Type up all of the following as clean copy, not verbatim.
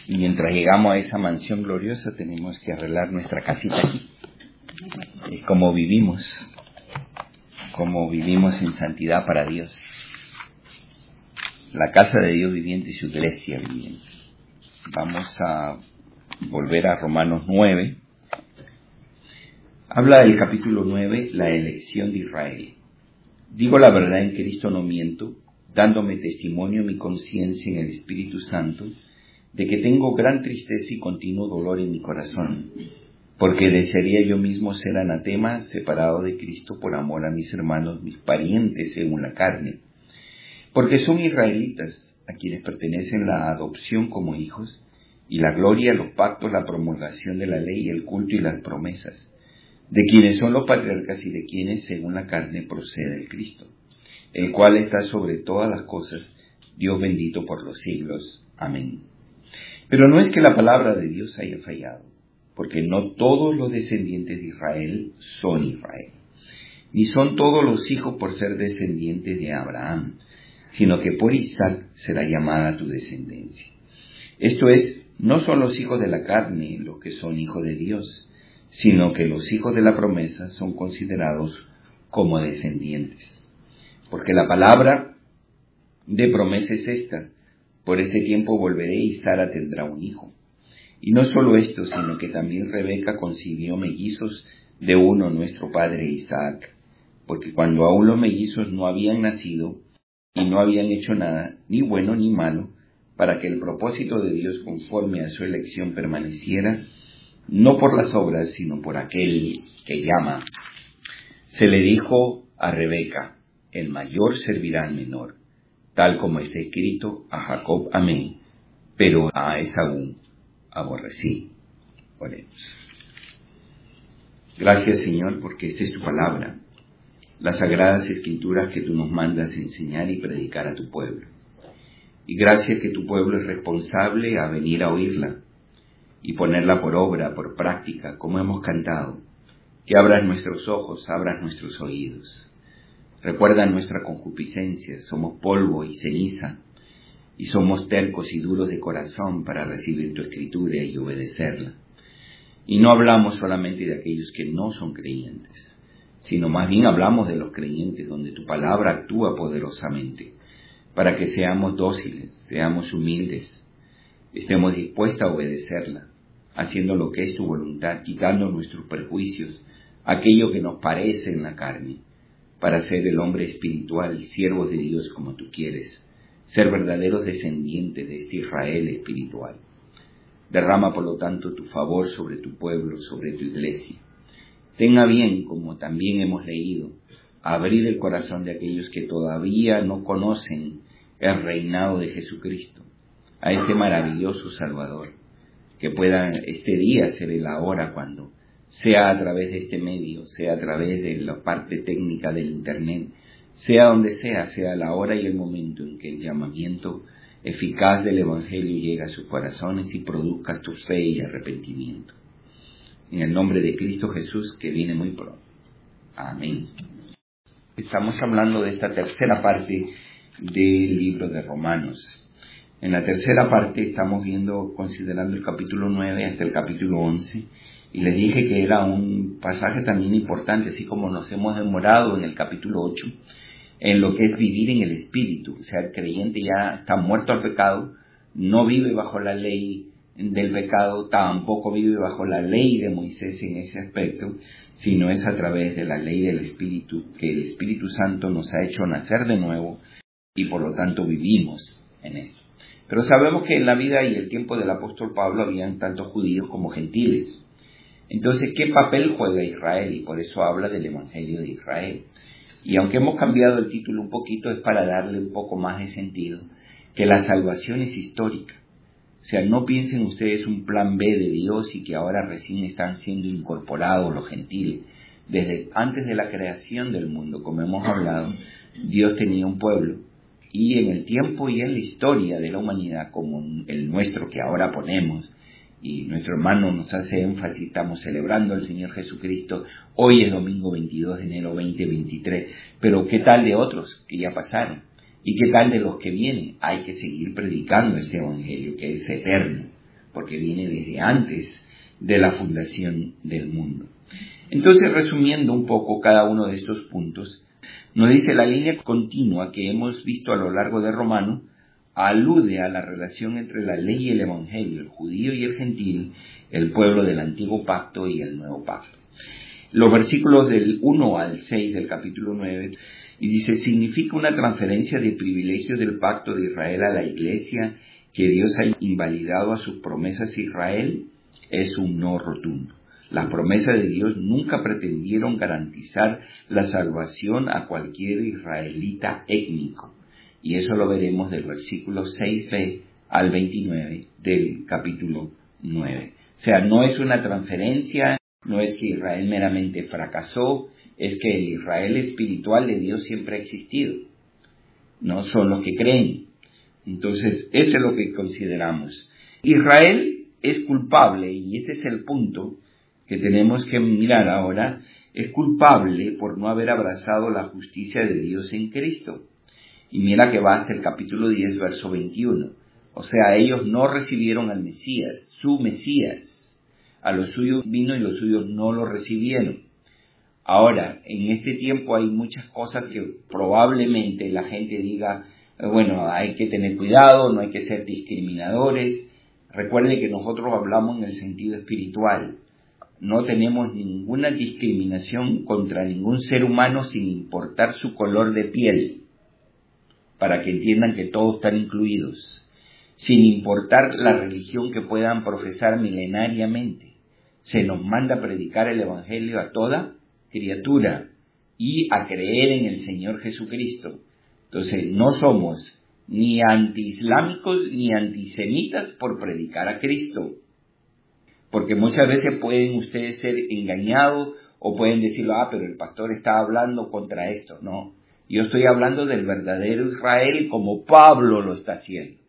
Y mientras llegamos a esa mansión gloriosa tenemos que arreglar nuestra casita aquí. Es como vivimos en santidad para Dios. La casa de Dios viviente y su iglesia viviente. Vamos a volver a Romanos 9. Habla del capítulo 9, la elección de Israel. Digo la verdad en Cristo, no miento, dándome testimonio en mi conciencia en el Espíritu Santo, de que tengo gran tristeza y continuo dolor en mi corazón, porque desearía yo mismo ser anatema, separado de Cristo por amor a mis hermanos, mis parientes según la carne, porque son israelitas, a quienes pertenecen la adopción como hijos, y la gloria, los pactos, la promulgación de la ley, el culto y las promesas, de quienes son los patriarcas y de quienes según la carne procede el Cristo, el cual está sobre todas las cosas, Dios bendito por los siglos. Amén. Pero no es que la palabra de Dios haya fallado, porque no todos los descendientes de Israel son Israel, ni son todos los hijos por ser descendientes de Abraham, sino que por Isaac será llamada tu descendencia. Esto es, no son los hijos de la carne los que son hijos de Dios, sino que los hijos de la promesa son considerados como descendientes. Porque la palabra de promesa es esta: por este tiempo volveré y Sara tendrá un hijo. Y no solo esto, sino que también Rebeca concibió mellizos de uno, nuestro padre Isaac, porque cuando aún los mellizos no habían nacido y no habían hecho nada, ni bueno ni malo, para que el propósito de Dios conforme a su elección permaneciera, no por las obras, sino por aquel que llama. Se le dijo a Rebeca: el mayor servirá al menor, tal como está escrito: a Jacob amé, pero a Esaú aborrecí. Oremos. Gracias, Señor, porque esta es tu palabra, las sagradas escrituras que tú nos mandas enseñar y predicar a tu pueblo. Y gracias que tu pueblo es responsable a venir a oírla y ponerla por obra, por práctica, como hemos cantado. Que abras nuestros ojos, abras nuestros oídos. Recuerda nuestra concupiscencia, somos polvo y ceniza, y somos tercos y duros de corazón para recibir tu escritura y obedecerla. Y no hablamos solamente de aquellos que no son creyentes, sino más bien hablamos de los creyentes, donde tu palabra actúa poderosamente, para que seamos dóciles, seamos humildes, estemos dispuestos a obedecerla, haciendo lo que es tu voluntad, quitando nuestros prejuicios, aquello que nos parece en la carne, para ser el hombre espiritual, siervos de Dios como tú quieres, ser verdaderos descendientes de este Israel espiritual. Derrama, por lo tanto, tu favor sobre tu pueblo, sobre tu iglesia. Tenga bien, como también hemos leído, abrir el corazón de aquellos que todavía no conocen el reinado de Jesucristo, a este maravilloso Salvador, que pueda este día ser la hora cuando, sea a través de este medio, sea a través de la parte técnica del Internet, sea donde sea la hora y el momento en que el llamamiento eficaz del Evangelio llegue a sus corazones y produzca tu fe y arrepentimiento. En el nombre de Cristo Jesús, que viene muy pronto. Amén. Estamos hablando de esta tercera parte del libro de Romanos. En la tercera parte estamos considerando el capítulo 9 hasta el capítulo 11, y les dije que era un pasaje también importante, así como nos hemos demorado en el capítulo 8, en lo que es vivir en el Espíritu. O sea, el creyente ya está muerto al pecado, no vive bajo la ley del pecado, tampoco vive bajo la ley de Moisés en ese aspecto, sino es a través de la ley del Espíritu, que el Espíritu Santo nos ha hecho nacer de nuevo, y por lo tanto vivimos en esto. Pero sabemos que en la vida y el tiempo del apóstol Pablo habían tanto judíos como gentiles. Entonces, ¿qué papel juega Israel? Y por eso habla del Evangelio de Israel. Y aunque hemos cambiado el título un poquito, es para darle un poco más de sentido, que la salvación es histórica. O sea, no piensen ustedes un plan B de Dios y que ahora recién están siendo incorporados los gentiles. Desde antes de la creación del mundo, como hemos hablado, Dios tenía un pueblo. Y en el tiempo y en la historia de la humanidad, como el nuestro que ahora ponemos, y nuestro hermano nos hace énfasis, estamos celebrando al Señor Jesucristo, hoy es domingo 22 de enero 2023, pero ¿qué tal de otros que ya pasaron? ¿Y qué tal de los que vienen? Hay que seguir predicando este evangelio que es eterno, porque viene desde antes de la fundación del mundo. Entonces, resumiendo un poco cada uno de estos puntos, nos dice la línea continua que hemos visto a lo largo de Romanos, alude a la relación entre la ley y el evangelio, el judío y el gentil, el pueblo del antiguo pacto y el nuevo pacto. Los versículos del 1 al 6 del capítulo 9, y dice, significa una transferencia de privilegios del pacto de Israel a la iglesia, que Dios ha invalidado a sus promesas a Israel, es un no rotundo. Las promesas de Dios nunca pretendieron garantizar la salvación a cualquier israelita étnico. Y eso lo veremos del versículo 6b al 29 del capítulo 9. O sea, no es una transferencia, no es que Israel meramente fracasó, es que el Israel espiritual de Dios siempre ha existido. No son los que creen. Entonces, eso es lo que consideramos. Israel es culpable, y este es el punto que tenemos que mirar ahora, es culpable por no haber abrazado la justicia de Dios en Cristo. Y mira que va hasta el capítulo 10, verso 21. O sea, ellos no recibieron al Mesías, su Mesías. A los suyos vino y los suyos no lo recibieron. Ahora, en este tiempo hay muchas cosas que probablemente la gente diga, bueno, hay que tener cuidado, no hay que ser discriminadores. Recuerde que nosotros hablamos en el sentido espiritual. No tenemos ninguna discriminación contra ningún ser humano sin importar su color de piel, para que entiendan que todos están incluidos, sin importar la religión que puedan profesar milenariamente. Se nos manda a predicar el evangelio a toda criatura y a creer en el Señor Jesucristo. Entonces, no somos ni antiislámicos ni antisemitas por predicar a Cristo. Porque muchas veces pueden ustedes ser engañados o pueden decirlo, pero el pastor está hablando contra esto. No, yo estoy hablando del verdadero Israel como Pablo lo está haciendo.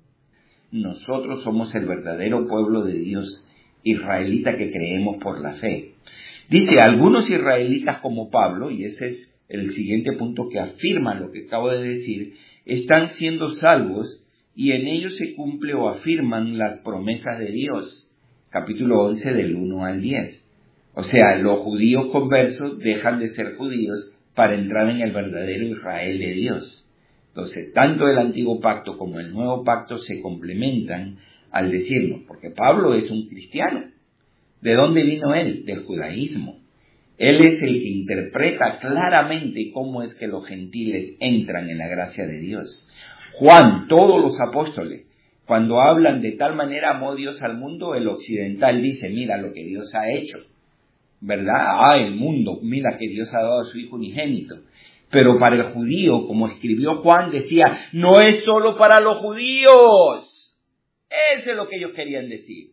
Nosotros somos el verdadero pueblo de Dios, israelita que creemos por la fe. Dice, algunos israelitas como Pablo, y ese es el siguiente punto que afirma lo que acabo de decir, están siendo salvos y en ellos se cumple o afirman las promesas de Dios. Capítulo 11 del 1 al 10. O sea, los judíos conversos dejan de ser judíos para entrar en el verdadero Israel de Dios. Entonces, tanto el antiguo pacto como el nuevo pacto se complementan al decirlo, porque Pablo es un cristiano. ¿De dónde vino él? Del judaísmo. Él es el que interpreta claramente cómo es que los gentiles entran en la gracia de Dios. Juan, todos los apóstoles, cuando hablan de tal manera amó Dios al mundo, el occidental dice, mira lo que Dios ha hecho, ¿verdad? El mundo, mira que Dios ha dado a su Hijo unigénito. Pero para el judío, como escribió Juan, decía, no es solo para los judíos. Eso es lo que ellos querían decir.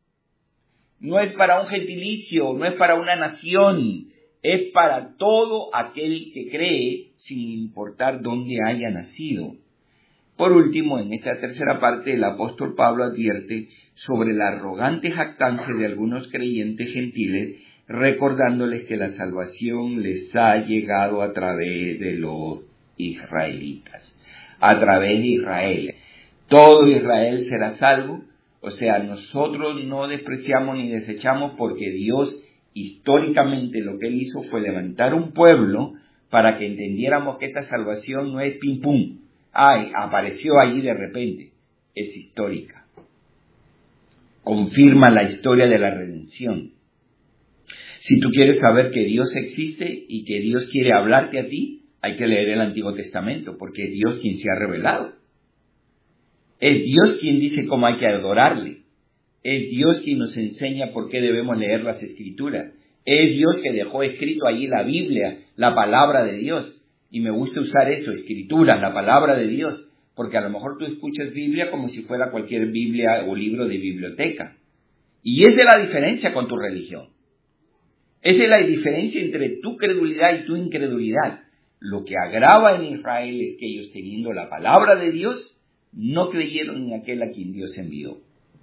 No es para un gentilicio, no es para una nación, es para todo aquel que cree, sin importar dónde haya nacido. Por último, en esta tercera parte, el apóstol Pablo advierte sobre la arrogante jactancia de algunos creyentes gentiles, recordándoles que la salvación les ha llegado a través de los israelitas, a través de Israel. Todo Israel será salvo, o sea, nosotros no despreciamos ni desechamos porque Dios históricamente lo que Él hizo fue levantar un pueblo para que entendiéramos que esta salvación no es pim pum. Apareció allí de repente, es histórica. Confirma la historia de la redención. Si tú quieres saber que Dios existe y que Dios quiere hablarte a ti, hay que leer el Antiguo Testamento, porque es Dios quien se ha revelado. Es Dios quien dice cómo hay que adorarle. Es Dios quien nos enseña por qué debemos leer las Escrituras. Es Dios que dejó escrito allí la Biblia, la palabra de Dios. Y me gusta usar eso, escrituras, la palabra de Dios, porque a lo mejor tú escuchas Biblia como si fuera cualquier Biblia o libro de biblioteca. Y esa es la diferencia con tu religión. Esa es la diferencia entre tu credulidad y tu incredulidad. Lo que agrava en Israel es que ellos, teniendo la palabra de Dios, no creyeron en aquel a quien Dios envió.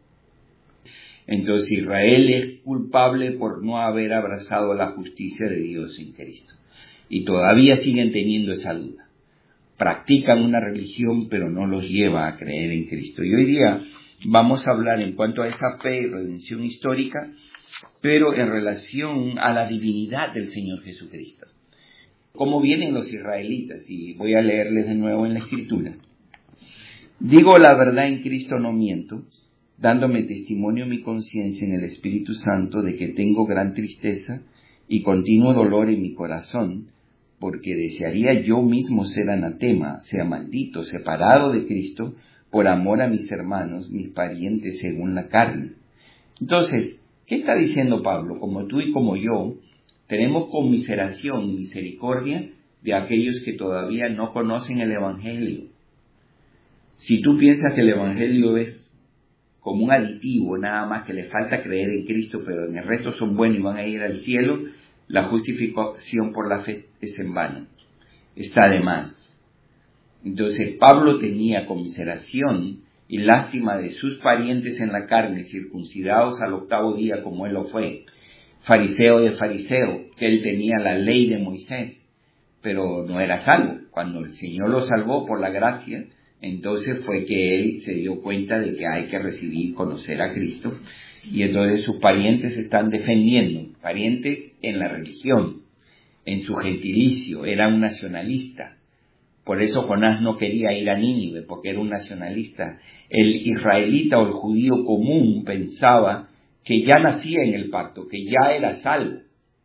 Entonces Israel es culpable por no haber abrazado la justicia de Dios en Cristo. Y todavía siguen teniendo esa duda. Practican una religión, pero no los lleva a creer en Cristo. Y hoy día vamos a hablar en cuanto a esa fe y redención histórica, pero en relación a la divinidad del Señor Jesucristo. ¿Cómo vienen los israelitas? Y voy a leerles de nuevo en la Escritura. Digo la verdad en Cristo, no miento, dándome testimonio mi conciencia en el Espíritu Santo de que tengo gran tristeza y continuo dolor en mi corazón, porque desearía yo mismo ser anatema, sea maldito, separado de Cristo, por amor a mis hermanos, mis parientes según la carne. Entonces, ¿qué está diciendo Pablo? Como tú y como yo, tenemos conmiseración y misericordia de aquellos que todavía no conocen el Evangelio. Si tú piensas que el Evangelio es como un aditivo, nada más que le falta creer en Cristo, pero en el resto son buenos y van a ir al cielo, la justificación por la fe es en vano, está de más. Entonces Pablo tenía conmiseración y lástima de sus parientes en la carne, circuncidados al 8º día como él lo fue, fariseo de fariseo, que él tenía la ley de Moisés, pero no era salvo. Cuando el Señor lo salvó por la gracia, entonces fue que él se dio cuenta de que hay que recibir y conocer a Cristo, y entonces sus parientes se están defendiendo, parientes en la religión, en su gentilicio, era un nacionalista. Por eso Jonás no quería ir a Nínive, porque era un nacionalista. El israelita o el judío común pensaba que ya nacía en el pacto, que ya era salvo.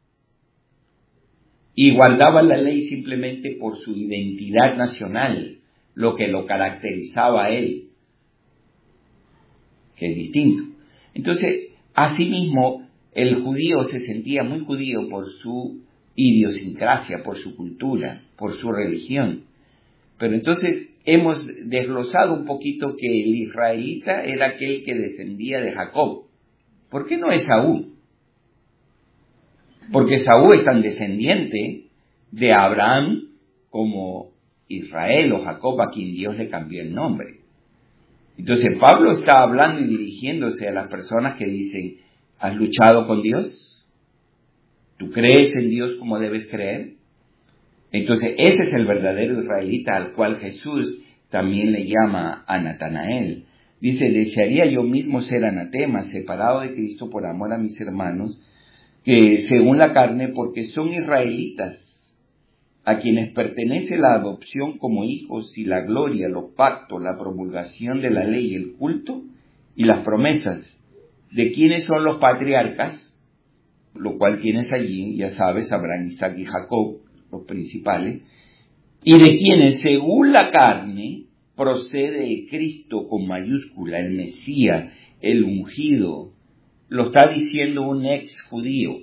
Y guardaba la ley simplemente por su identidad nacional, lo que lo caracterizaba a él, que es distinto. Entonces, asimismo, el judío se sentía muy judío por su idiosincrasia, por su cultura, por su religión. Pero entonces hemos desglosado un poquito que el israelita era aquel que descendía de Jacob. ¿Por qué no Esaú? Porque Esaú es tan descendiente de Abraham como Israel o Jacob, a quien Dios le cambió el nombre. Entonces Pablo está hablando y dirigiéndose a las personas que dicen, ¿has luchado con Dios? ¿Tú crees en Dios como debes creer? Entonces ese es el verdadero israelita al cual Jesús también le llama a Natanael. Dice, desearía yo mismo ser anatema, separado de Cristo por amor a mis hermanos, que según la carne, porque son israelitas, a quienes pertenece la adopción como hijos y la gloria, los pactos, la promulgación de la ley, el culto y las promesas. ¿De quiénes son los patriarcas? Lo cual tienes allí, ya sabes, Abraham, Isaac y Jacob, los principales. Y de quienes, según la carne, procede Cristo con mayúscula, el Mesías, el ungido. Lo está diciendo un ex judío.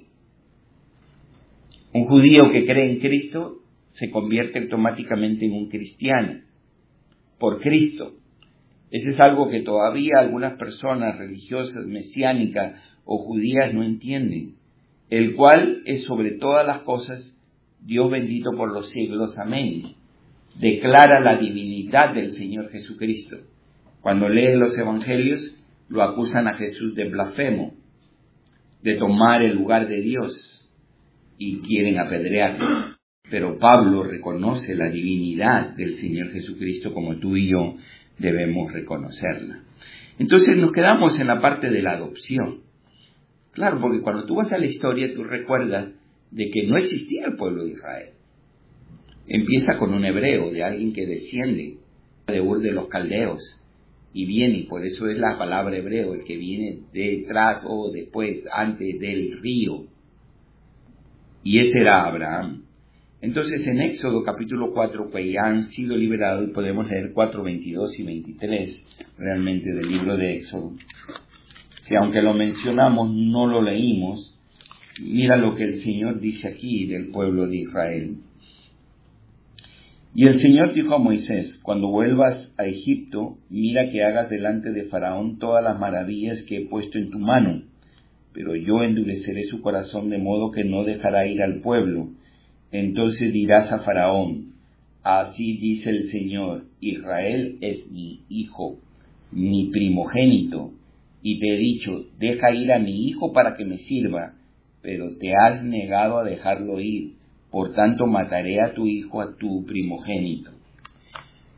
Un judío que cree en Cristo se convierte automáticamente en un cristiano, por Cristo. Ese es algo que todavía algunas personas religiosas, mesiánicas o judías no entienden, el cual es sobre todas las cosas Dios bendito por los siglos, amén. Declara la divinidad del Señor Jesucristo. Cuando lees los evangelios, lo acusan a Jesús de blasfemo, de tomar el lugar de Dios, y quieren apedrearlo. Pero Pablo reconoce la divinidad del Señor Jesucristo como tú y yo debemos reconocerla. Entonces nos quedamos en la parte de la adopción. Claro, porque cuando tú vas a la historia, tú recuerdas de que no existía el pueblo de Israel. Empieza con un hebreo, de alguien que desciende de Ur de los Caldeos, y viene, y por eso es la palabra hebreo, el que viene detrás o después, antes del río. Y ese era Abraham. Entonces en Éxodo capítulo 4, que ya han sido liberados, y podemos leer 4, 22 y 23 realmente del libro de Éxodo, que aunque lo mencionamos, no lo leímos. Mira lo que el Señor dice aquí del pueblo de Israel. Y el Señor dijo a Moisés, cuando vuelvas a Egipto, mira que hagas delante de Faraón todas las maravillas que he puesto en tu mano, pero yo endureceré su corazón de modo que no dejará ir al pueblo. Entonces dirás a Faraón, así dice el Señor, Israel es mi hijo, mi primogénito, y te he dicho, deja ir a mi hijo para que me sirva, pero te has negado a dejarlo ir, por tanto mataré a tu hijo, a tu primogénito.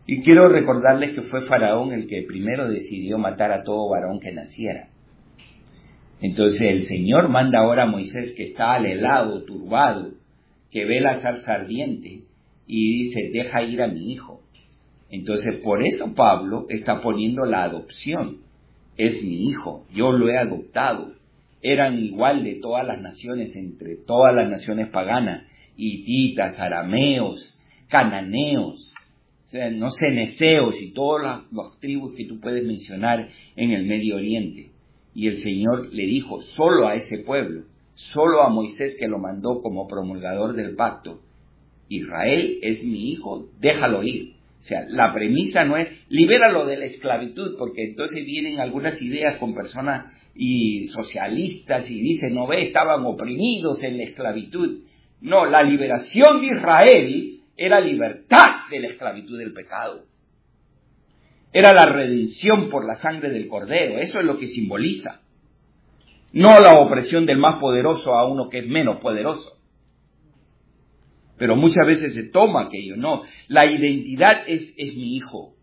Y quiero recordarles que fue Faraón el que primero decidió matar a todo varón que naciera. Entonces el Señor manda ahora a Moisés, que está alelado, turbado, que ve la zarza ardiente, y dice, deja ir a mi hijo. Entonces por eso Pablo está poniendo la adopción. Es mi hijo, yo lo he adoptado. Eran igual de todas las naciones, entre todas las naciones paganas, hititas, arameos, cananeos, no sé, neceos y todas las tribus que tú puedes mencionar en el Medio Oriente. Y el Señor le dijo solo a ese pueblo, solo a Moisés, que lo mandó como promulgador del pacto, Israel es mi hijo, déjalo ir. O sea, la premisa no es libéralo de la esclavitud, porque entonces vienen algunas ideas con personas y socialistas y dicen, no ve, estaban oprimidos en la esclavitud. No, la liberación de Israel era libertad de la esclavitud del pecado. Era la redención por la sangre del Cordero, eso es lo que simboliza. No la opresión del más poderoso a uno que es menos poderoso. Pero muchas veces se toma aquello, no. La identidad es mi hijo.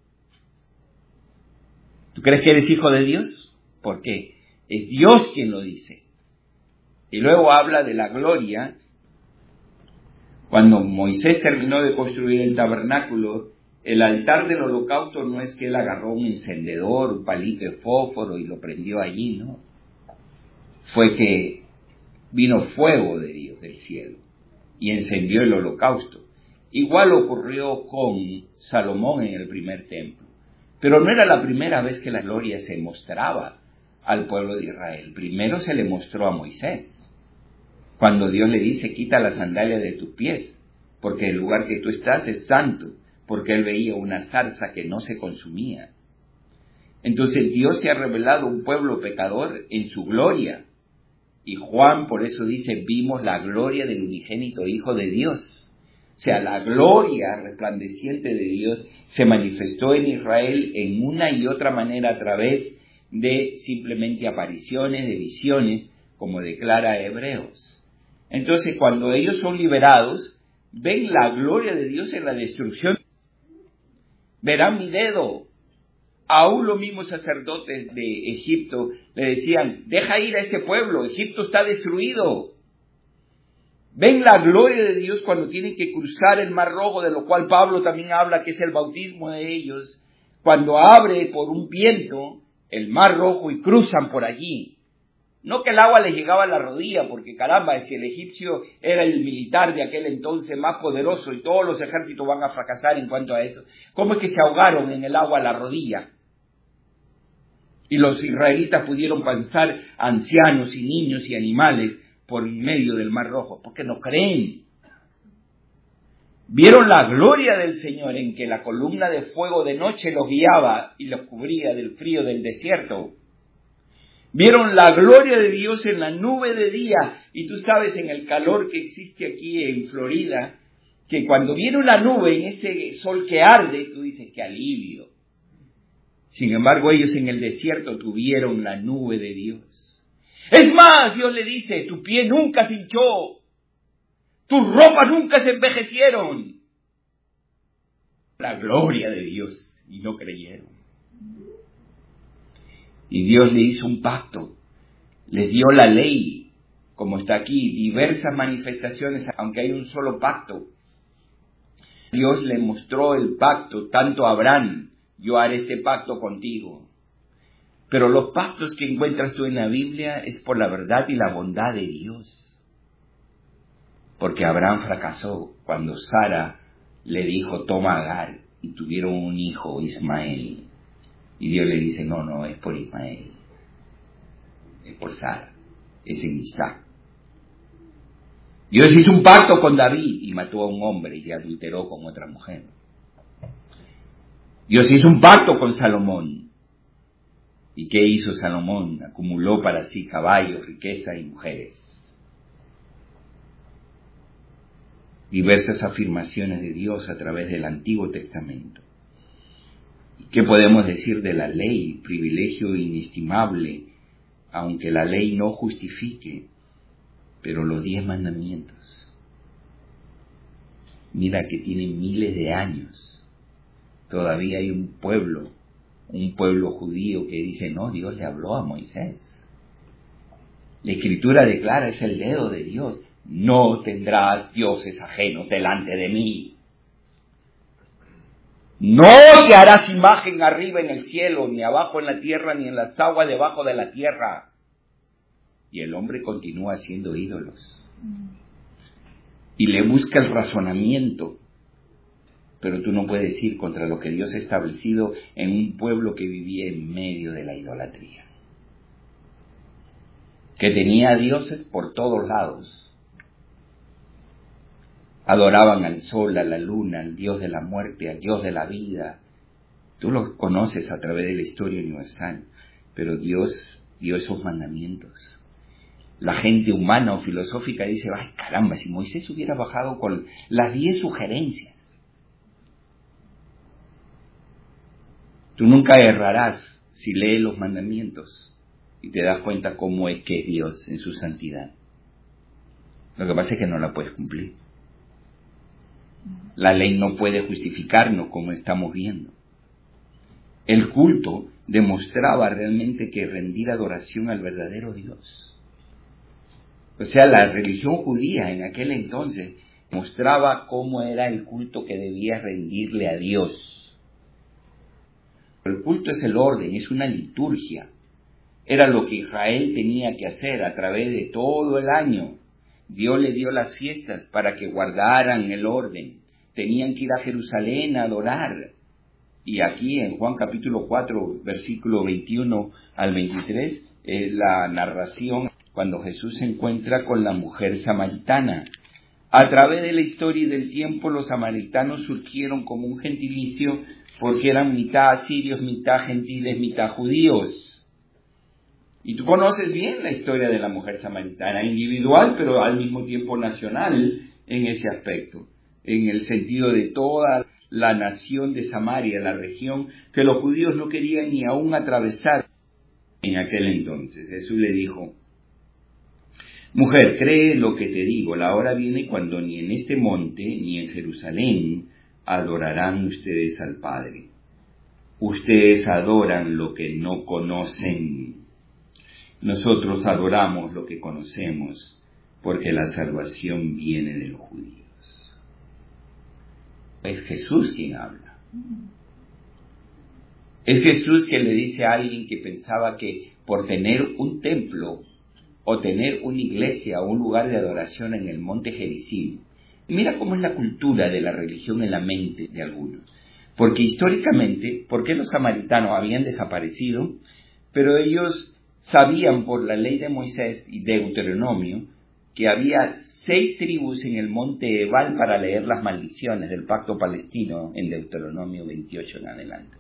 ¿Tú crees que eres hijo de Dios? ¿Por qué? Es Dios quien lo dice. Y luego habla de la gloria. Cuando Moisés terminó de construir el tabernáculo, el altar del holocausto no es que él agarró un encendedor, un palito de fósforo y lo prendió allí, no. Fue que vino fuego de Dios del cielo y encendió el holocausto. Igual ocurrió con Salomón en el primer templo. Pero no era la primera vez que la gloria se mostraba al pueblo de Israel. Primero se le mostró a Moisés, cuando Dios le dice, quita las sandalias de tus pies, porque el lugar que tú estás es santo, porque él veía una zarza que no se consumía. Entonces Dios se ha revelado a un pueblo pecador en su gloria. Y Juan por eso dice, vimos la gloria del unigénito Hijo de Dios. O sea, la gloria resplandeciente de Dios se manifestó en Israel en una y otra manera a través de simplemente apariciones, de visiones, como declara Hebreos. Entonces, cuando ellos son liberados, ven la gloria de Dios en la destrucción. Verán mi dedo. Aún los mismos sacerdotes de Egipto le decían, deja ir a ese pueblo, Egipto está destruido. Ven la gloria de Dios cuando tienen que cruzar el Mar Rojo, de lo cual Pablo también habla, que es el bautismo de ellos. Cuando abre por un viento el Mar Rojo y cruzan por allí. No que el agua les llegaba a la rodilla, porque caramba, si el egipcio era el militar de aquel entonces más poderoso y todos los ejércitos van a fracasar en cuanto a eso. ¿Cómo es que se ahogaron en el agua a la rodilla? Y los israelitas pudieron pasar ancianos y niños y animales por medio del Mar Rojo, porque no creen. Vieron la gloria del Señor en que la columna de fuego de noche los guiaba y los cubría del frío del desierto. Vieron la gloria de Dios en la nube de día. Y tú sabes, en el calor que existe aquí en Florida, que cuando viene una nube en ese sol que arde, tú dices, qué alivio. Sin embargo, ellos en el desierto tuvieron la nube de Dios. Es más, Dios le dice, tu pie nunca se hinchó, tus ropas nunca se envejecieron. La gloria de Dios, y no creyeron. Y Dios le hizo un pacto, les dio la ley, como está aquí, diversas manifestaciones, aunque hay un solo pacto. Dios le mostró el pacto, tanto a Abraham, yo haré este pacto contigo. Pero los pactos que encuentras tú en la Biblia es por la verdad y la bondad de Dios. Porque Abraham fracasó cuando Sara le dijo, toma a Agar, y tuvieron un hijo, Ismael. Y Dios le dice, no es por Ismael, es por Sara, es en Isaac. Dios hizo un pacto con David y mató a un hombre y adulteró con otra mujer. Dios hizo un pacto con Salomón. ¿Y qué hizo Salomón? Acumuló para sí caballos, riqueza y mujeres. Diversas afirmaciones de Dios a través del Antiguo Testamento. ¿Qué podemos decir de la ley? Privilegio inestimable, aunque la ley no justifique, pero los 10 mandamientos. Mira que tienen miles de años todavía hay un pueblo judío que dice, no, Dios le habló a Moisés. La Escritura declara, es el dedo de Dios, no tendrás dioses ajenos delante de mí. No te harás imagen arriba en el cielo, ni abajo en la tierra, ni en las aguas debajo de la tierra. Y el hombre continúa haciendo ídolos. Y le busca el razonamiento. Pero tú no puedes ir contra lo que Dios ha establecido en un pueblo que vivía en medio de la idolatría. Que tenía dioses por todos lados. Adoraban al sol, a la luna, al Dios de la muerte, al Dios de la vida. Tú los conoces a través de la historia universal, pero Dios dio esos mandamientos. La gente humana o filosófica dice, ay caramba, si Moisés hubiera bajado con las 10 sugerencias. Tú nunca errarás si lees los mandamientos y te das cuenta cómo es que es Dios en su santidad. Lo que pasa es que no la puedes cumplir. La ley no puede justificarnos como estamos viendo. El culto demostraba realmente que rendir adoración al verdadero Dios. O sea, la religión judía en aquel entonces mostraba cómo era el culto que debía rendirle a Dios. El culto es el orden, es una liturgia. Era lo que Israel tenía que hacer a través de todo el año. Dios le dio las fiestas para que guardaran el orden. Tenían que ir a Jerusalén a adorar. Y aquí en Juan capítulo 4, versículo 21 al 23, es la narración cuando Jesús se encuentra con la mujer samaritana. A través de la historia y del tiempo, los samaritanos surgieron como un gentilicio porque eran mitad asirios, mitad gentiles, mitad judíos. Y tú conoces bien la historia de la mujer samaritana, individual, pero al mismo tiempo nacional en ese aspecto, en el sentido de toda la nación de Samaria, la región que los judíos no querían ni aún atravesar en aquel entonces. Jesús le dijo, mujer, cree lo que te digo, la hora viene cuando ni en este monte ni en Jerusalén adorarán ustedes al Padre. Ustedes adoran lo que no conocen. Nosotros adoramos lo que conocemos, porque la salvación viene de los judíos. Es Jesús quien habla. Es Jesús quien le dice a alguien que pensaba que por tener un templo o tener una iglesia o un lugar de adoración en el monte Gerizim. Mira cómo es la cultura de la religión en la mente de algunos. Porque históricamente, ¿por qué los samaritanos habían desaparecido? Pero ellos sabían por la ley de Moisés y Deuteronomio que había 6 tribus en el monte Ebal para leer las maldiciones del pacto palestino en Deuteronomio 28 en adelante.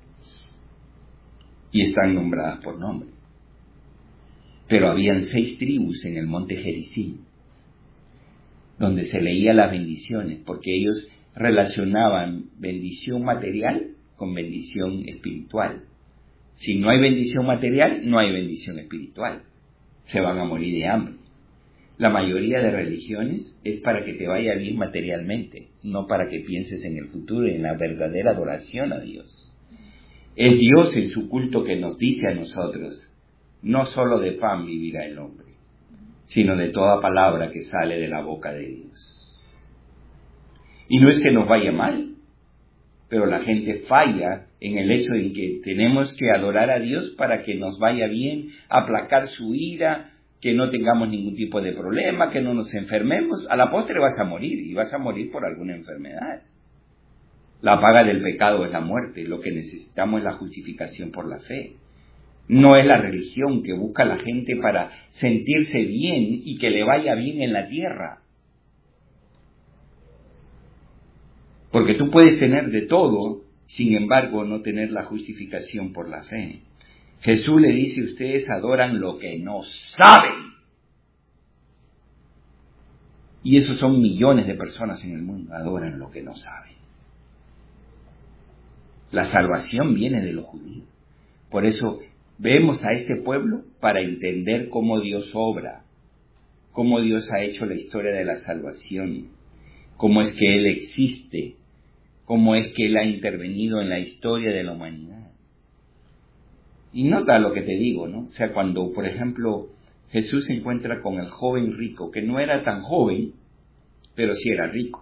Y están nombradas por nombre. Pero habían 6 tribus en el monte Gerizim, donde se leía las bendiciones, porque ellos relacionaban bendición material con bendición espiritual. Si no hay bendición material, no hay bendición espiritual. Se van a morir de hambre. La mayoría de religiones es para que te vaya bien materialmente, no para que pienses en el futuro y en la verdadera adoración a Dios. Es Dios en su culto que nos dice a nosotros, no solo de pan vivirá el hombre, sino de toda palabra que sale de la boca de Dios. Y no es que nos vaya mal, pero la gente falla en el hecho de que tenemos que adorar a Dios para que nos vaya bien, aplacar su ira, que no tengamos ningún tipo de problema, que no nos enfermemos. A la postre vas a morir, y vas a morir por alguna enfermedad. La paga del pecado es la muerte, lo que necesitamos es la justificación por la fe. No es la religión que busca a la gente para sentirse bien y que le vaya bien en la tierra. Porque tú puedes tener de todo, sin embargo, no tener la justificación por la fe. Jesús le dice, ustedes adoran lo que no saben. Y esos son millones de personas en el mundo, adoran lo que no saben. La salvación viene de los judíos. Por eso vemos a este pueblo para entender cómo Dios obra, cómo Dios ha hecho la historia de la salvación, cómo es que Él existe, cómo es que Él ha intervenido en la historia de la humanidad. Y nota lo que te digo, ¿no? O sea, cuando, por ejemplo, Jesús se encuentra con el joven rico, que no era tan joven, pero sí era rico.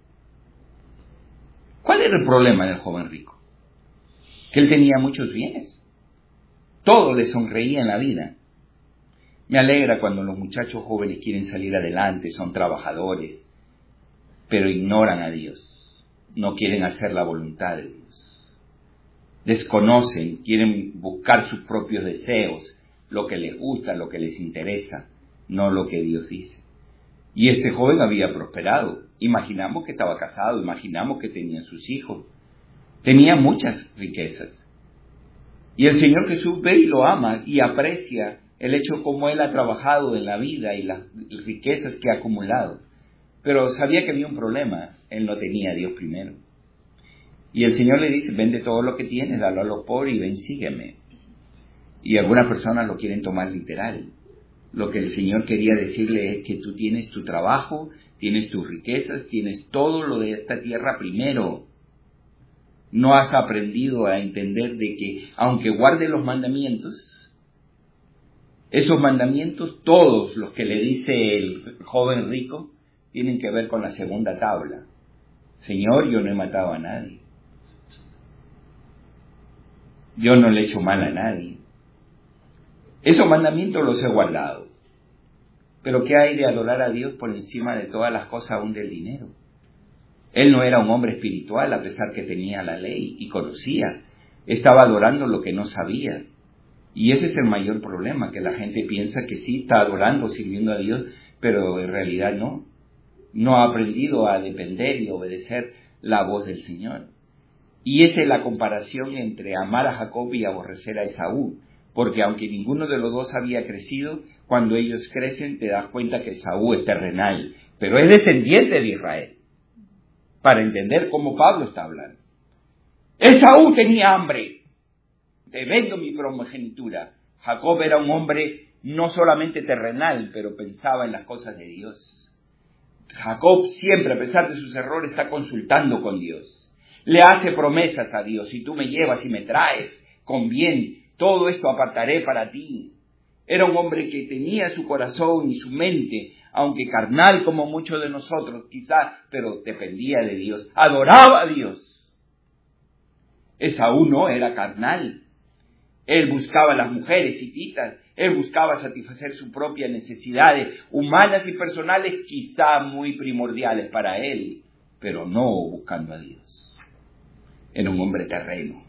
¿Cuál era el problema del joven rico? Que él tenía muchos bienes. Todo le sonreía en la vida. Me alegra cuando los muchachos jóvenes quieren salir adelante, son trabajadores, pero ignoran a Dios. No quieren hacer la voluntad de Dios. Desconocen, quieren buscar sus propios deseos, lo que les gusta, lo que les interesa, no lo que Dios dice. Y este joven había prosperado. Imaginamos que estaba casado, imaginamos que tenía sus hijos. Tenía muchas riquezas. Y el Señor Jesús ve y lo ama y aprecia el hecho como Él ha trabajado en la vida y las riquezas que ha acumulado. Pero sabía que había un problema. Él no tenía a Dios primero. Y el Señor le dice, vende todo lo que tienes, dalo a los pobres y ven, sígueme. Y algunas personas lo quieren tomar literal. Lo que el Señor quería decirle es que tú tienes tu trabajo, tienes tus riquezas, tienes todo lo de esta tierra primero. No has aprendido a entender de que, aunque guardes los mandamientos, esos mandamientos, todos los que le dice el joven rico, tienen que ver con la segunda tabla. Señor, yo no he matado a nadie. Yo no le he hecho mal a nadie. Esos mandamientos los he guardado. Pero ¿qué hay de adorar a Dios por encima de todas las cosas, aún del dinero? Él no era un hombre espiritual, a pesar que tenía la ley y conocía. Estaba adorando lo que no sabía. Y ese es el mayor problema, que la gente piensa que sí está adorando, sirviendo a Dios, pero en realidad no. No ha aprendido a depender y obedecer la voz del Señor. Y esa es la comparación entre amar a Jacob y aborrecer a Esaú. Porque aunque ninguno de los dos había crecido, cuando ellos crecen te das cuenta que Esaú es terrenal, pero es descendiente de Israel. Para entender cómo Pablo está hablando. Esaú tenía hambre. Te vendo mi primogenitura. Jacob era un hombre no solamente terrenal, pero pensaba en las cosas de Dios. Jacob siempre, a pesar de sus errores, está consultando con Dios. Le hace promesas a Dios. Si tú me llevas y me traes con bien, todo esto apartaré para ti. Era un hombre que tenía su corazón y su mente, aunque carnal como muchos de nosotros, quizás, pero dependía de Dios. Adoraba a Dios. Esaú no era carnal. Él buscaba a las mujeres hititas. Él buscaba satisfacer sus propias necesidades humanas y personales, quizá muy primordiales para él, pero no buscando a Dios. Era un hombre terreno.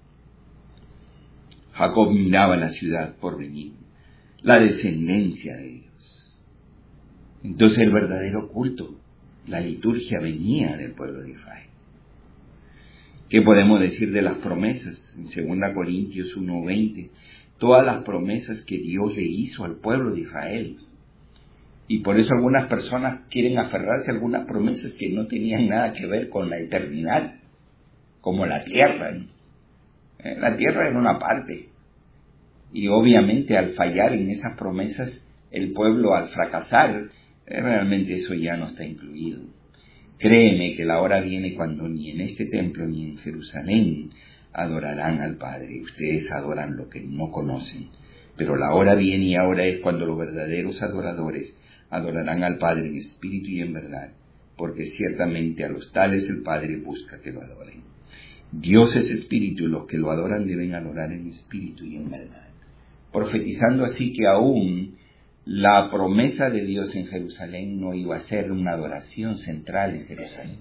Jacob miraba la ciudad por venir, la descendencia de Dios. Entonces el verdadero culto, la liturgia venía del pueblo de Israel. ¿Qué podemos decir de las promesas? En 2 Corintios 1:20, todas las promesas que Dios le hizo al pueblo de Israel. Y por eso algunas personas quieren aferrarse a algunas promesas que no tenían nada que ver con la eternidad, como la tierra, ¿no? La tierra era una parte. Y obviamente al fallar en esas promesas, el pueblo al fracasar, realmente eso ya no está incluido. Créeme que la hora viene cuando ni en este templo ni en Jerusalén adorarán al Padre. Ustedes adoran lo que no conocen. Pero la hora viene y ahora es cuando los verdaderos adoradores adorarán al Padre en espíritu y en verdad. Porque ciertamente a los tales el Padre busca que lo adoren. Dios es espíritu y los que lo adoran deben adorar en espíritu y en verdad. Profetizando así que aún la promesa de Dios en Jerusalén no iba a ser una adoración central en Jerusalén.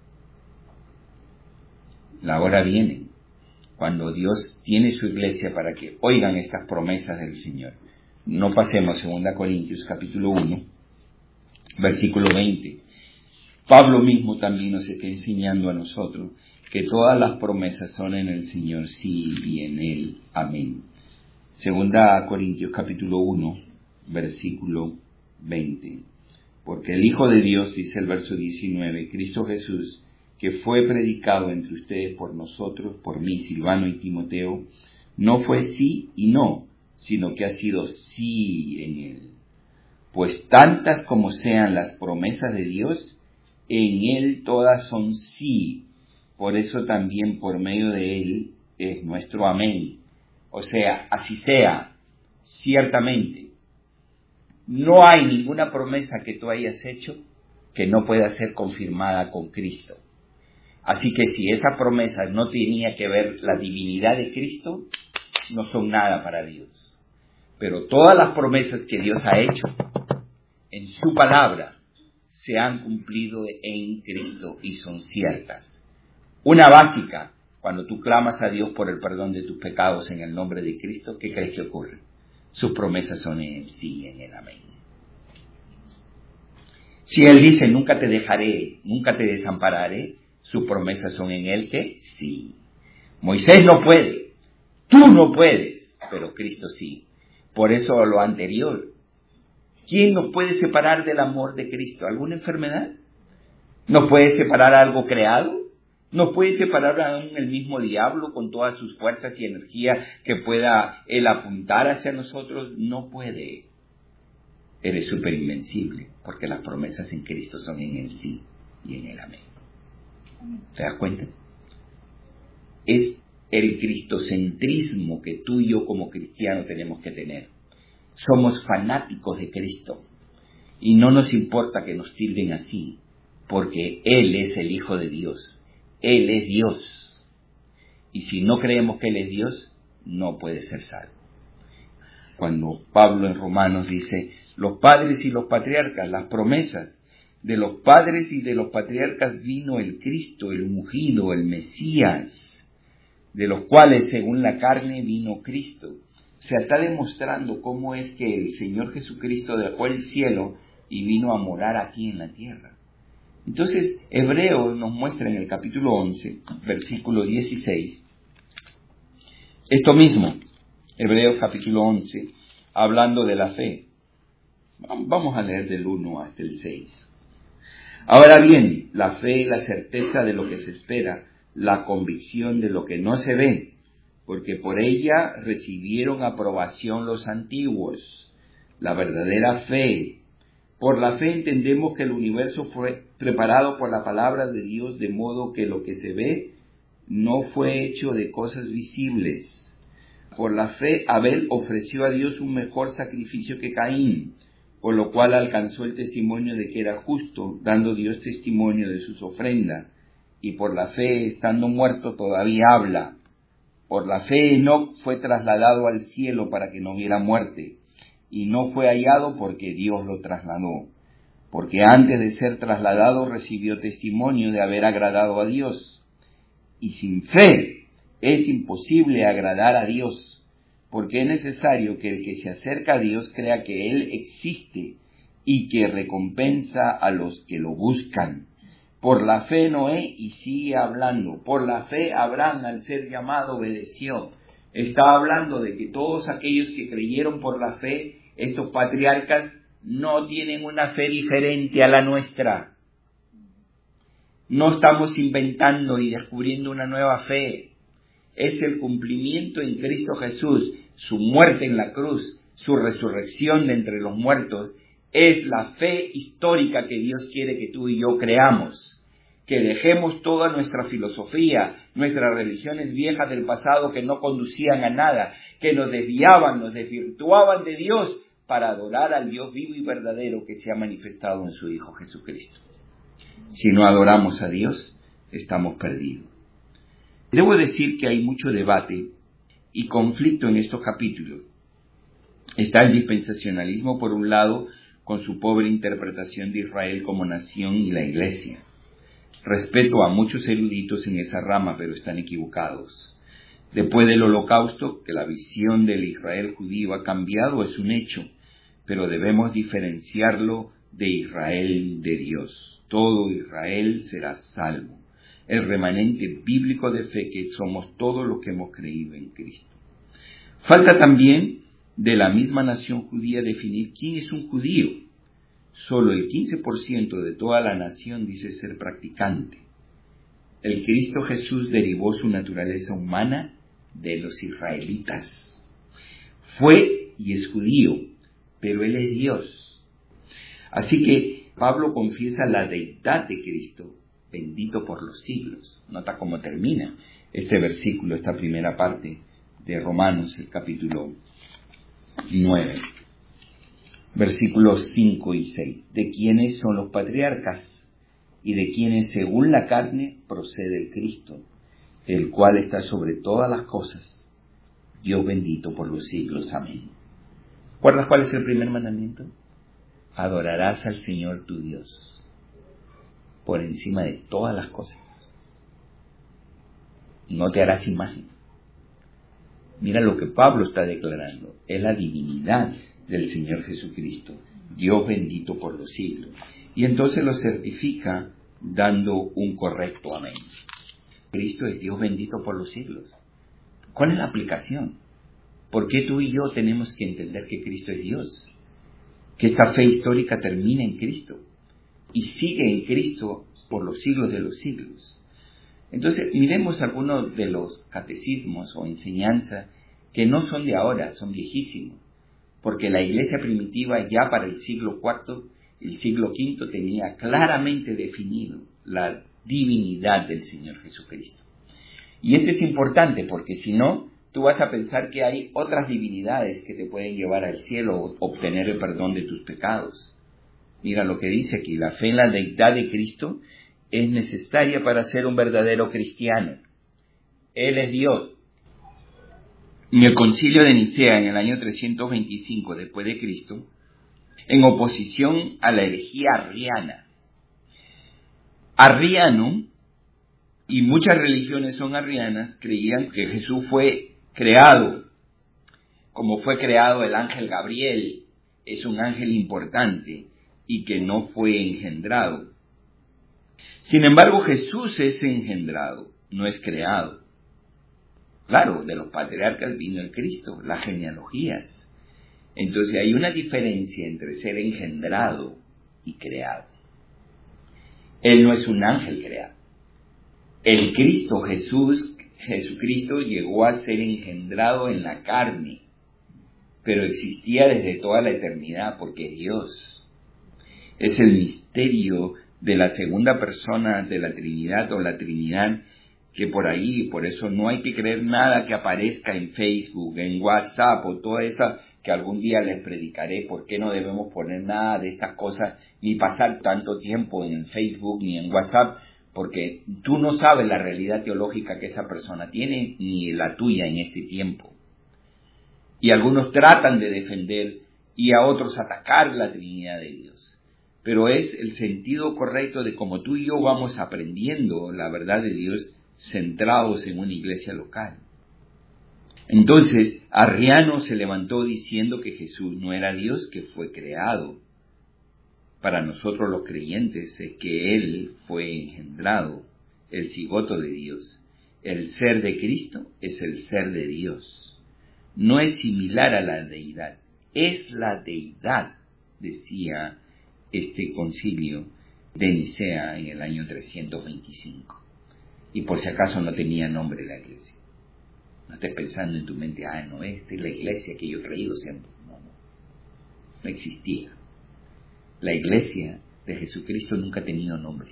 La hora viene cuando Dios tiene su iglesia para que oigan estas promesas del Señor. No pasemos a 2 Corintios capítulo 1, versículo 20. Pablo mismo también nos está enseñando a nosotros que todas las promesas son en el Señor sí y en Él amén. 2 Corintios capítulo 1, versículo 20. Porque el Hijo de Dios, dice el verso 19, Cristo Jesús, que fue predicado entre ustedes por nosotros, por mí, Silvano y Timoteo, no fue sí y no, sino que ha sido sí en Él. Pues tantas como sean las promesas de Dios, en Él todas son sí, por eso también por medio de él es nuestro amén. O sea, así sea, ciertamente. No hay ninguna promesa que tú hayas hecho que no pueda ser confirmada con Cristo. Así que si esa promesa no tenía que ver la divinidad de Cristo, no son nada para Dios. Pero todas las promesas que Dios ha hecho en su palabra se han cumplido en Cristo y son ciertas. Una básica, cuando tú clamas a Dios por el perdón de tus pecados en el nombre de Cristo, ¿qué crees que ocurre? Sus promesas son en el sí y en el amén. Si Él dice, nunca te dejaré, nunca te desampararé, sus promesas son en Él que sí. Moisés no puede, tú no puedes, pero Cristo sí. Por eso lo anterior. ¿Quién nos puede separar del amor de Cristo? ¿Alguna enfermedad? ¿Nos puede separar algo creado? ¿Nos puede separar aún el mismo diablo con todas sus fuerzas y energía que pueda él apuntar hacia nosotros? No puede. Eres súper invencible, porque las promesas en Cristo son en el sí y en el amén. ¿Te das cuenta? Es el cristocentrismo que tú y yo como cristianos tenemos que tener. Somos fanáticos de Cristo y no nos importa que nos tilden así, porque Él es el Hijo de Dios, Él es Dios. Y si no creemos que Él es Dios, no puede ser salvo. Cuando Pablo en Romanos dice, los padres y los patriarcas, las promesas de los padres y de los patriarcas vino el Cristo, el ungido, el Mesías, de los cuales según la carne vino Cristo. Se está demostrando cómo es que el Señor Jesucristo dejó el cielo y vino a morar aquí en la tierra. Entonces, Hebreo nos muestra en el capítulo 11, versículo 16, esto mismo, Hebreos capítulo 11, hablando de la fe. Vamos a leer del 1 hasta el 6. Ahora bien, la fe es la certeza de lo que se espera, la convicción de lo que no se ve, porque por ella recibieron aprobación los antiguos. La verdadera fe. Por la fe entendemos que el universo fue preparado por la palabra de Dios, de modo que lo que se ve no fue hecho de cosas visibles. Por la fe Abel ofreció a Dios un mejor sacrificio que Caín, por lo cual alcanzó el testimonio de que era justo, dando Dios testimonio de sus ofrendas. Y por la fe, estando muerto, todavía habla. Por la fe Enoc fue trasladado al cielo para que no viera muerte, y no fue hallado porque Dios lo trasladó. Porque antes de ser trasladado recibió testimonio de haber agradado a Dios. Y sin fe es imposible agradar a Dios, porque es necesario que el que se acerca a Dios crea que Él existe y que recompensa a los que lo buscan. Por la fe Noé, y sigue hablando, por la fe Abraham al ser llamado obedeció. Está hablando de que todos aquellos que creyeron por la fe, estos patriarcas, no tienen una fe diferente a la nuestra. No estamos inventando y descubriendo una nueva fe. Es el cumplimiento en Cristo Jesús, su muerte en la cruz, su resurrección de entre los muertos. Es la fe histórica que Dios quiere que tú y yo creamos. Que dejemos toda nuestra filosofía, nuestras religiones viejas del pasado que no conducían a nada, que nos desviaban, nos desvirtuaban de Dios para adorar al Dios vivo y verdadero que se ha manifestado en su Hijo Jesucristo. Si no adoramos a Dios, estamos perdidos. Debo decir que hay mucho debate y conflicto en estos capítulos. Está el dispensacionalismo por un lado, con su pobre interpretación de Israel como nación y la Iglesia. Respeto a muchos eruditos en esa rama, pero están equivocados. Después del Holocausto, que la visión del Israel judío ha cambiado es un hecho, pero debemos diferenciarlo de Israel de Dios. Todo Israel será salvo. El remanente bíblico de fe que somos todos los que hemos creído en Cristo. Falta también de la misma nación judía definir quién es un judío. Solo el 15% de toda la nación dice ser practicante. El Cristo Jesús derivó su naturaleza humana de los israelitas. Fue y es judío, pero Él es Dios. Así que Pablo confiesa la deidad de Cristo bendito por los siglos. Nota cómo termina este versículo, esta primera parte de Romanos, el capítulo 9. Versículos 5 y 6. ¿De quiénes son los patriarcas? Y de quienes según la carne procede el Cristo, el cual está sobre todas las cosas, Dios bendito por los siglos. Amén. ¿Recuerdas cuál es el primer mandamiento? Adorarás al Señor tu Dios por encima de todas las cosas. No te harás imagen. Mira lo que Pablo está declarando. Es la divinidad del Señor Jesucristo, Dios bendito por los siglos. Y entonces lo certifica dando un correcto amén. Cristo es Dios bendito por los siglos. ¿Cuál es la aplicación? ¿Por qué tú y yo tenemos que entender que Cristo es Dios? Que esta fe histórica termina en Cristo y sigue en Cristo por los siglos de los siglos. Entonces, miremos algunos de los catecismos o enseñanzas que no son de ahora, son viejísimos, porque la iglesia primitiva ya para el siglo IV, el siglo V tenía claramente definido la divinidad del Señor Jesucristo. Y esto es importante porque si no, tú vas a pensar que hay otras divinidades que te pueden llevar al cielo o obtener el perdón de tus pecados. Mira lo que dice aquí, la fe en la deidad de Cristo es necesaria para ser un verdadero cristiano. Él es Dios. En el concilio de Nicea, en el año 325 después de Cristo, en oposición a la herejía arriana. Arriano, y muchas religiones son arrianas, creían que Jesús fue creado, como fue creado el ángel Gabriel, es un ángel importante, y que no fue engendrado. Sin embargo, Jesús es engendrado, no es creado. Claro, de los patriarcas vino el Cristo, las genealogías. Entonces hay una diferencia entre ser engendrado y creado. Él no es un ángel creado. El Cristo, Jesucristo llegó a ser engendrado en la carne, pero existía desde toda la eternidad porque es Dios. Es el misterio de la segunda persona de la Trinidad o la Trinidad que por ahí, por eso no hay que creer nada que aparezca en Facebook, en WhatsApp o toda esa que algún día les predicaré, por qué no debemos poner nada de estas cosas ni pasar tanto tiempo en Facebook ni en WhatsApp, porque tú no sabes la realidad teológica que esa persona tiene ni la tuya en este tiempo. Y algunos tratan de defender y a otros atacar la Trinidad de Dios. Pero es el sentido correcto de cómo tú y yo vamos aprendiendo la verdad de Dios centrados en una iglesia local. Entonces, Arriano se levantó diciendo que Jesús no era Dios, que fue creado. Para nosotros los creyentes es que Él fue engendrado, el cigoto de Dios. El ser de Cristo es el ser de Dios. No es similar a la deidad, es la deidad, decía este concilio de Nicea en el año 325. Y por si acaso no tenía nombre la iglesia. No estés pensando en tu mente, no, esta es la iglesia que yo he creído siempre. No existía. La iglesia de Jesucristo nunca ha tenido nombre.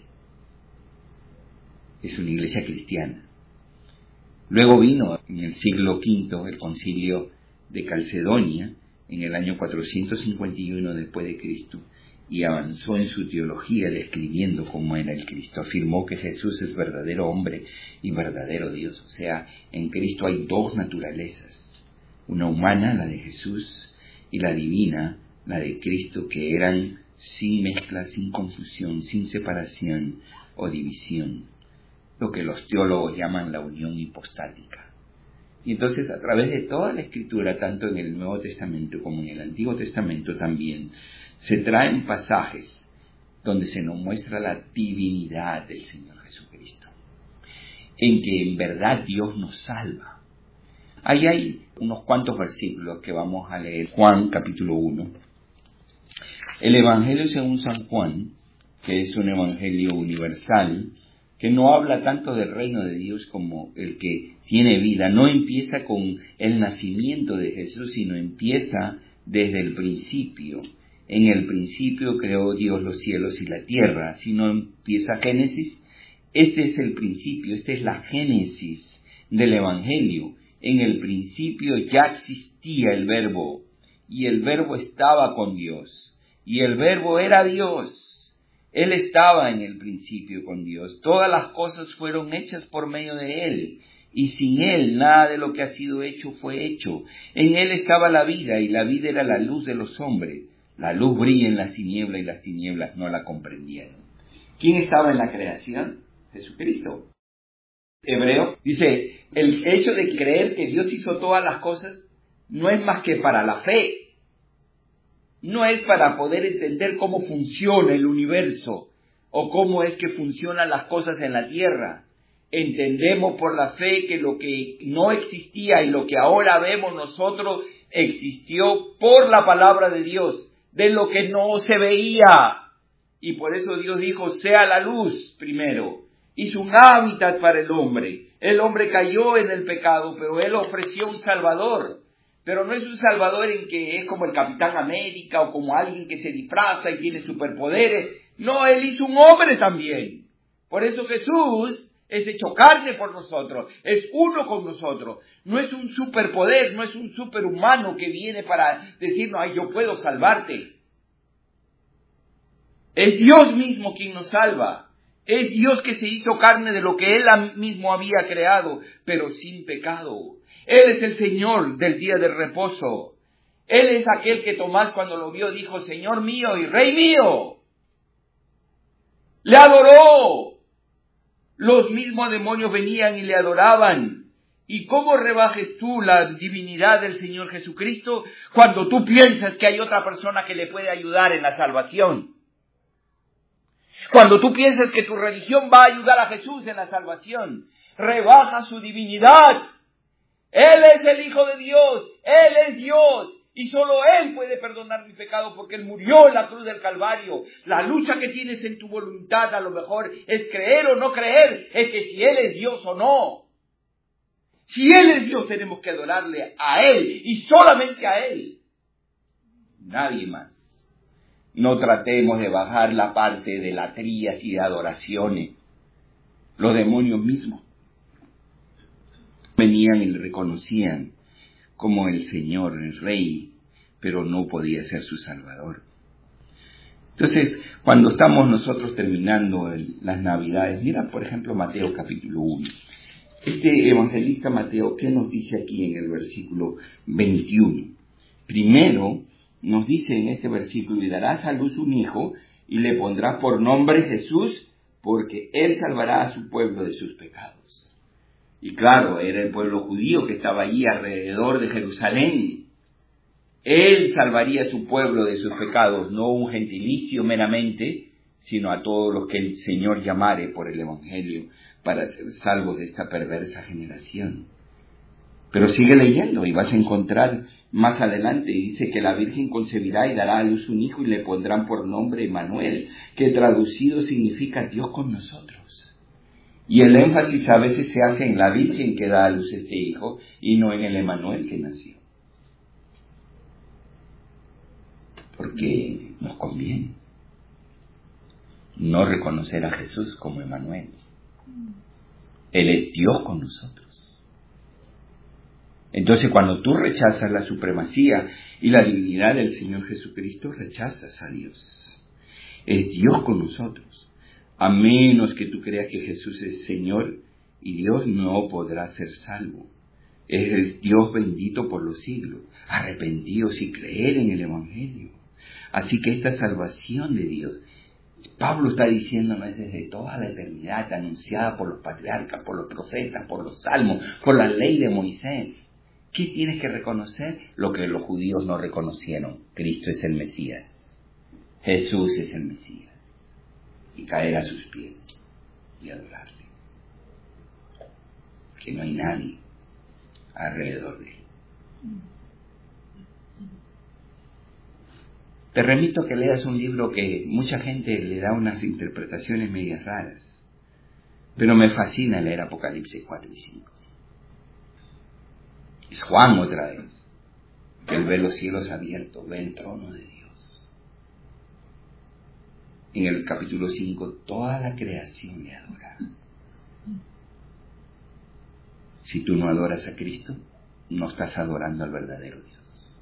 Es una iglesia cristiana. Luego vino en el siglo V el concilio de Calcedonia, en el año 451 después de Cristo, y avanzó en su teología describiendo cómo era el Cristo. Afirmó que Jesús es verdadero hombre y verdadero Dios. O sea, en Cristo hay dos naturalezas. Una humana, la de Jesús, y la divina, la de Cristo, que eran sin mezcla, sin confusión, sin separación o división. Lo que los teólogos llaman la unión hipostática. Y entonces a través de toda la Escritura, tanto en el Nuevo Testamento como en el Antiguo Testamento también, se traen pasajes donde se nos muestra la divinidad del Señor Jesucristo, en que en verdad Dios nos salva. Ahí hay unos cuantos versículos que vamos a leer. Juan capítulo 1. El Evangelio según San Juan, que es un evangelio universal, que no habla tanto del reino de Dios como el que tiene vida, no empieza con el nacimiento de Jesús, sino empieza desde el principio. En el principio creó Dios los cielos y la tierra, sino empieza Génesis Este es el principio, esta es la génesis del Evangelio. En el principio ya existía el Verbo, y el Verbo estaba con Dios, y el Verbo era Dios. Él estaba en el principio con Dios. Todas las cosas fueron hechas por medio de Él, y sin Él nada de lo que ha sido hecho fue hecho. En Él estaba la vida, y la vida era la luz de los hombres. La luz brilla en las tinieblas, y las tinieblas no la comprendieron. ¿Quién estaba en la creación? Jesucristo. Hebreo dice, el hecho de creer que Dios hizo todas las cosas no es más que para la fe. No es para poder entender cómo funciona el universo o cómo es que funcionan las cosas en la tierra. Entendemos por la fe que lo que no existía y lo que ahora vemos nosotros existió por la palabra de Dios, de lo que no se veía. Y por eso Dios dijo, sea la luz primero. Hizo un hábitat para el hombre. El hombre cayó en el pecado, pero Él ofreció un Salvador. Pero no es un Salvador en que es como el Capitán América o como alguien que se disfraza y tiene superpoderes. No, Él hizo un hombre también. Por eso Jesús es hecho carne por nosotros, es uno con nosotros. No es un superpoder, no es un superhumano que viene para decirnos, ay, yo puedo salvarte. Es Dios mismo quien nos salva. Es Dios que se hizo carne de lo que Él mismo había creado, pero sin pecado. Él es el Señor del día de reposo. Él es aquel que Tomás cuando lo vio dijo, Señor mío y Rey mío. Le adoró. Los mismos demonios venían y le adoraban. ¿Y cómo rebajes tú la divinidad del Señor Jesucristo cuando tú piensas que hay otra persona que le puede ayudar en la salvación? Cuando tú piensas que tu religión va a ayudar a Jesús en la salvación, rebaja su divinidad. Él es el Hijo de Dios, Él es Dios, y solo Él puede perdonar mi pecado porque Él murió en la cruz del Calvario. La lucha que tienes en tu voluntad a lo mejor es creer o no creer, es que si Él es Dios o no. Si Él es Dios tenemos que adorarle a Él y solamente a Él. Nadie más. No tratemos de bajar la parte de latrías y de adoraciones. Los demonios mismos venían y le reconocían como el Señor, el Rey, pero no podía ser su Salvador. Entonces, cuando estamos nosotros terminando las Navidades, mira por ejemplo Mateo capítulo 1. Este evangelista Mateo, ¿qué nos dice aquí en el versículo 21? Primero, nos dice en este versículo, y darás a luz un hijo, y le pondrás por nombre Jesús, porque él salvará a su pueblo de sus pecados. Y claro, era el pueblo judío que estaba allí alrededor de Jerusalén. Él salvaría a su pueblo de sus pecados, no un gentilicio meramente, sino a todos los que el Señor llamare por el Evangelio para ser salvos de esta perversa generación. Pero sigue leyendo y vas a encontrar más adelante, dice que la Virgen concebirá y dará a luz un hijo y le pondrán por nombre Emmanuel, que traducido significa Dios con nosotros. Y el énfasis a veces se hace en la Virgen que da a luz este hijo y no en el Emmanuel que nació. Porque nos conviene no reconocer a Jesús como Emmanuel. Él es Dios con nosotros. Entonces, cuando tú rechazas la supremacía y la divinidad del Señor Jesucristo, rechazas a Dios. Es Dios con nosotros. A menos que tú creas que Jesús es Señor y Dios, no podrás ser salvo. Es el Dios bendito por los siglos. Arrepentidos y creer en el Evangelio. Así que esta salvación de Dios, Pablo está diciéndonos desde toda la eternidad, anunciada por los patriarcas, por los profetas, por los salmos, por la ley de Moisés. ¿Qué tienes que reconocer? Lo que los judíos no reconocieron. Cristo es el Mesías. Jesús es el Mesías. Y caer a sus pies y adorarle. Que no hay nadie alrededor de él. Te remito a que leas un libro que mucha gente le da unas interpretaciones medias raras. Pero me fascina leer Apocalipsis 4 y 5. Es Juan otra vez, que él ve los cielos abiertos, ve el trono de Dios. En el capítulo 5, toda la creación le adora. Si tú no adoras a Cristo, no estás adorando al verdadero Dios.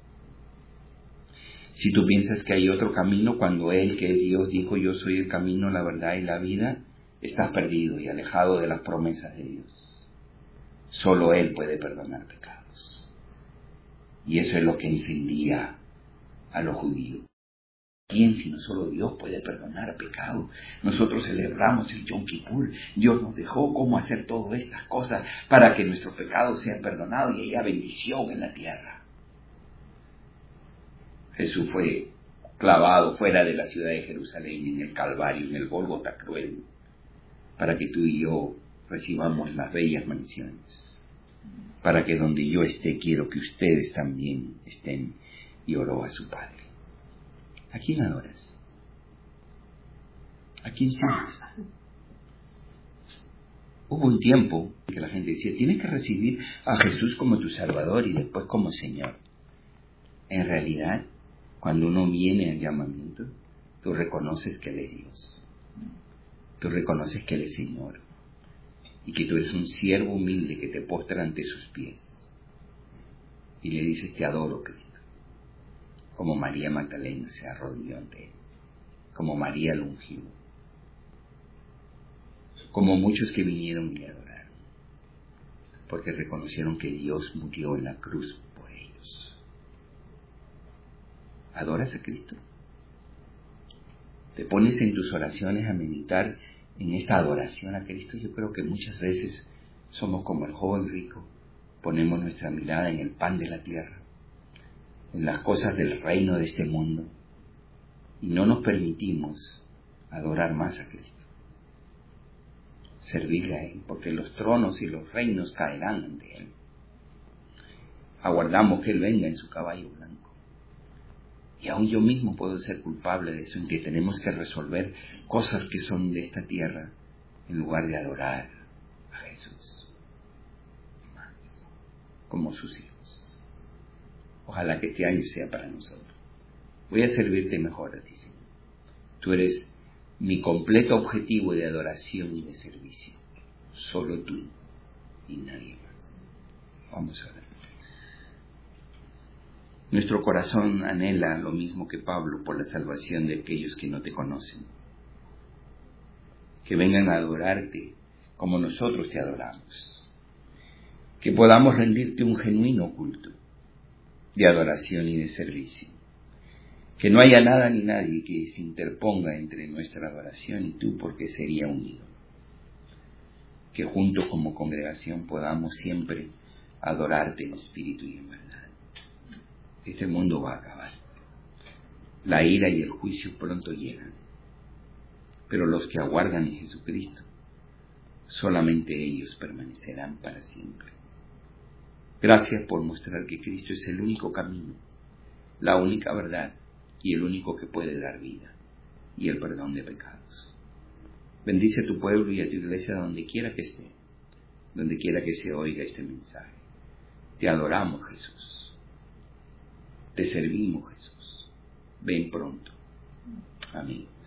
Si tú piensas que hay otro camino cuando Él, que es Dios, dijo yo soy el camino, la verdad y la vida, estás perdido y alejado de las promesas de Dios. Solo Él puede perdonar pecados. Y eso es lo que encendía a los judíos. ¿Quién sino solo Dios puede perdonar pecados? Nosotros celebramos el Yom Kippur. Dios nos dejó cómo hacer todas estas cosas para que nuestros pecados sean perdonados y haya bendición en la tierra. Jesús fue clavado fuera de la ciudad de Jerusalén, en el Calvario, en el Gólgota cruel, para que tú y yo recibamos las bellas mansiones. Para que donde yo esté, quiero que ustedes también estén. Y oró a su Padre. ¿A quién adoras? ¿A quién sirves? Hubo un tiempo en que la gente decía, tienes que recibir a Jesús como tu Salvador y después como Señor. En realidad, cuando uno viene al llamamiento, tú reconoces que Él es Dios. Tú reconoces que Él es Señor. Y que tú eres un siervo humilde que te postra ante sus pies. Y le dices, te adoro, Cristo. Como María Magdalena se arrodilló ante Él. Como María lo ungió. Como muchos que vinieron y le adoraron. Porque reconocieron que Dios murió en la cruz por ellos. ¿Adoras a Cristo? ¿Te pones en tus oraciones a meditar en esta adoración a Cristo? Yo creo que muchas veces somos como el joven rico. Ponemos nuestra mirada en el pan de la tierra, en las cosas del reino de este mundo, y no nos permitimos adorar más a Cristo, servirle a Él, porque los tronos y los reinos caerán ante Él. Aguardamos que Él venga en su caballo blanco. Y aún yo mismo puedo ser culpable de eso, en que tenemos que resolver cosas que son de esta tierra, en lugar de adorar a Jesús, más, como sus hijos. Ojalá que este año sea para nosotros. Voy a servirte mejor a ti, Señor. Tú eres mi completo objetivo de adoración y de servicio. Solo tú y nadie más. Vamos a ver. Nuestro corazón anhela lo mismo que Pablo por la salvación de aquellos que no te conocen. Que vengan a adorarte como nosotros te adoramos. Que podamos rendirte un genuino culto de adoración y de servicio. Que no haya nada ni nadie que se interponga entre nuestra adoración y tú, porque sería un ídolo. Que juntos como congregación podamos siempre adorarte en espíritu y en verdad. Este mundo va a acabar. La ira y el juicio pronto llegan. Pero los que aguardan en Jesucristo, solamente ellos permanecerán para siempre. Gracias por mostrar que Cristo es el único camino, la única verdad y el único que puede dar vida y el perdón de pecados. Bendice a tu pueblo y a tu iglesia donde quiera que esté, donde quiera que se oiga este mensaje. Te adoramos, Jesús. Te servimos, Jesús. Ven pronto. Amén.